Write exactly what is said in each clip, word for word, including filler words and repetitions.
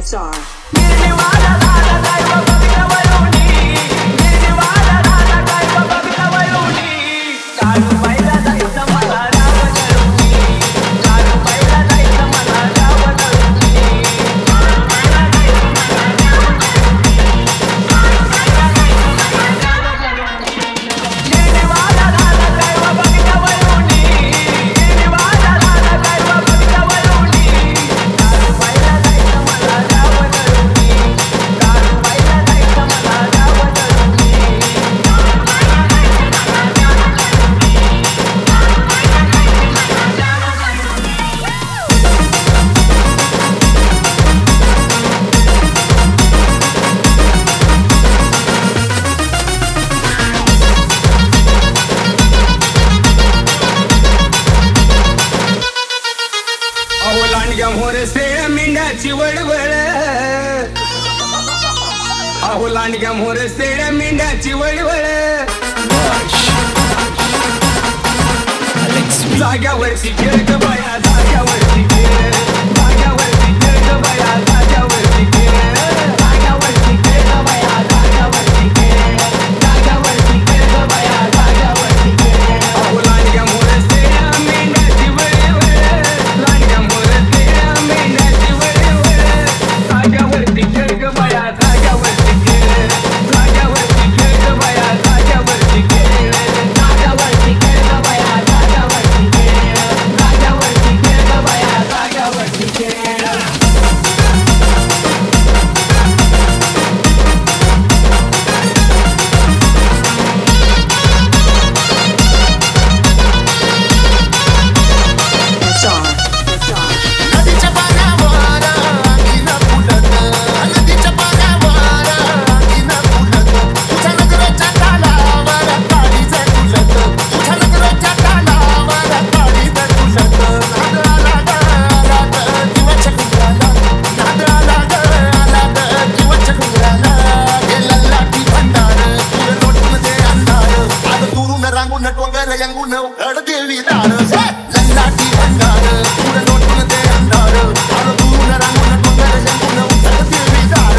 S R. मेंढ्याची वळवळ अहो लांडग्या मोर सेड्या मेंढ्याची वळवळ जाग्यावरती खेळ ग बाया जाग्यावरती खेळ जाग्यावरती खेळ ग बाया जाग्यावरती खेळ जाग्यावरती खेळ ग बाया जाग्यावरती खेळ जाग्यावरती खेळ ग बाया जाग्यावरती खेळ अहो लांडग्या मोर सेड्या मेंढ्याची वळवळ लांडग्या मोर सेड्या मेंढ्याची वळवळ जाग्यावरती खेळ ग बाया जाग्यावरती खेळ जाग्यावरती खेळ ग बाया जाग्यावरती खेळ जाग्यावरती खेळ ग बाया जाग्यावरती खेळ जाग्यावरती खेळ ग बाया जाग्यावरती खेळ S R. S R. नदीच्या पाण्यावर अंगीनं फुलत नदीच्या पाण्यावर अंगीनं फुलत तुझ्या नजरेच्या तालावर काळीज फुलत तुझ्या नजरेच्या तालावर काळीज फुलत नाद आला ग आला ग जीवाच्या घुंगराला नाद आला ग आला ग जीवाच्या घुंगराला गेला लाठी भंडार तुझं लोटून दे अंधार आज दुरून रांगून टोंगर यंगून उघड देवी दार लाठी भंडार तुझं लोटून दे अंधार आज दुरून रांगून टोंगर यंगून उघड देवी दार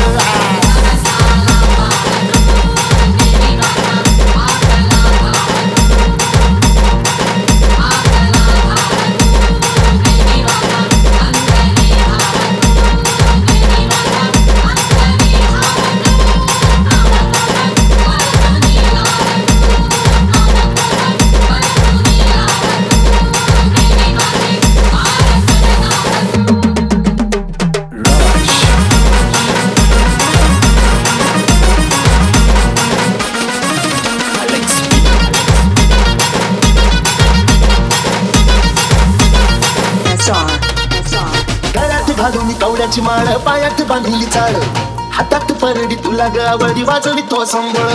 S R. S R. गळ्यात घालून कवड्याची माळ पायात बांधली चाळ हातात परडी तुला गावडी वाजवी तो संबळ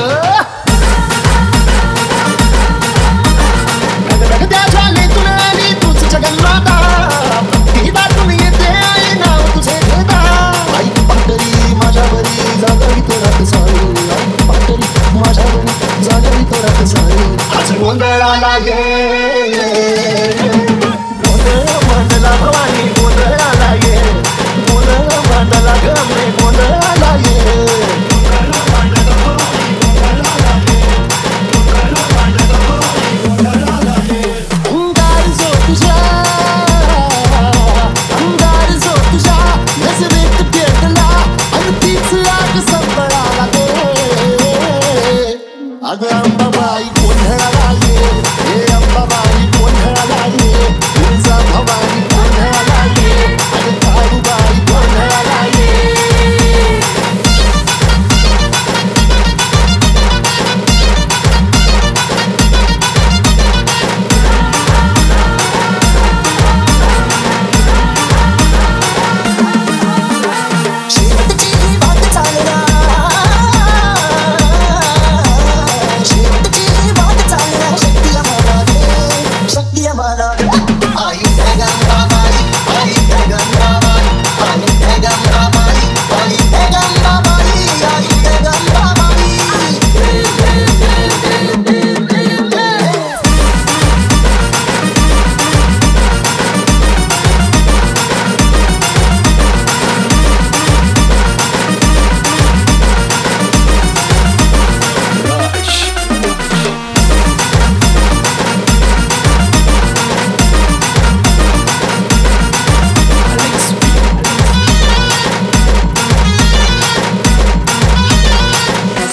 त्या झाले तुला आणि तूच जगन्माता ती दाटून येते आई नाव तुझे घेता आई पाटरी माझ्या बरी जागवी तोरात सारी आई पाटरी माझ्या बरी जागवी तोरात सारी आज गोंधळाला गे गोंधळ मांडला भवानी गोंधळाला ये गोंधळ मांडला गमरे गोंधळाला ये अंगार जो तुझ्या अंगार जो तुझ्या नजरेत पेटला आणि तीच आग संपळाला गे अगं अंबाबाई गोंधळाला ये हे अंबाबाई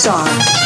That's all.